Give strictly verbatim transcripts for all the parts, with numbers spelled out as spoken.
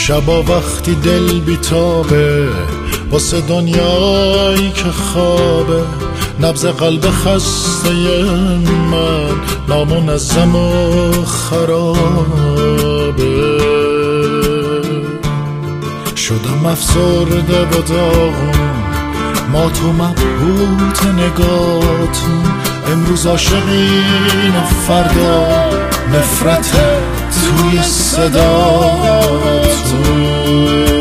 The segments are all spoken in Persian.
شبا وقتی دل بیتابه واسه دنیایی که خوابه، نبض قلب خسته من نامنظم و خرابه. شدم افسرده و داغون، ما تو مبهوت نگاتون، امروز عاشقین فردا نفرت توی صداتون.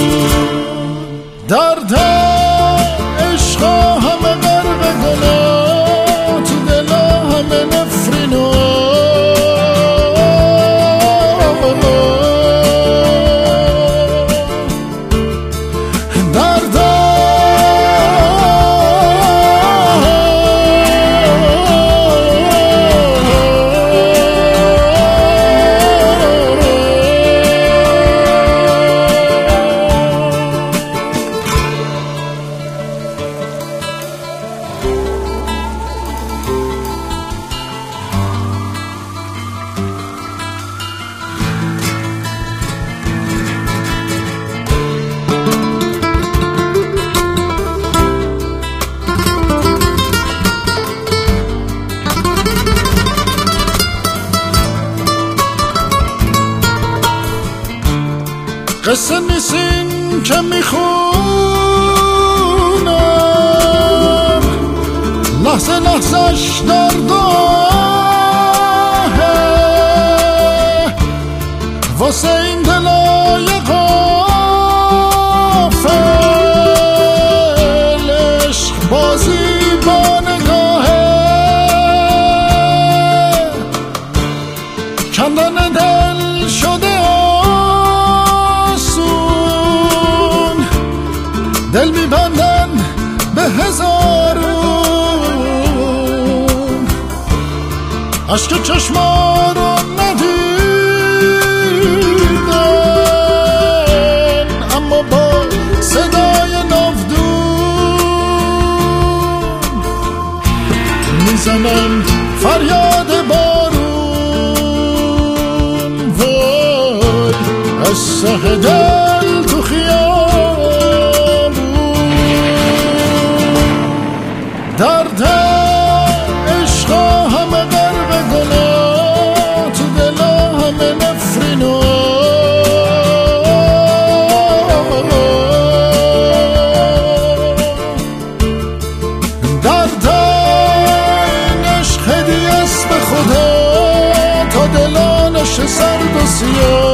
درد عشقا همه غرق گناه، تو دلا همه نفرین و درد قصه نیستین که میخونم، لحظه لحظهش درد آهه واسه این دلای غافل، عشق بازی با نگاهه، کندن دل شده دل میبندن به هزارون، عشق چشما رو ندیدن اما با صدای ناودون میزنن فریاد بارون. وای از ته دل تو خیال درد عشقا همه غرق گناه، تو دلا همه نفرین و درد این عشق هدیه است به خدا تا دلانش سرد و سیاه.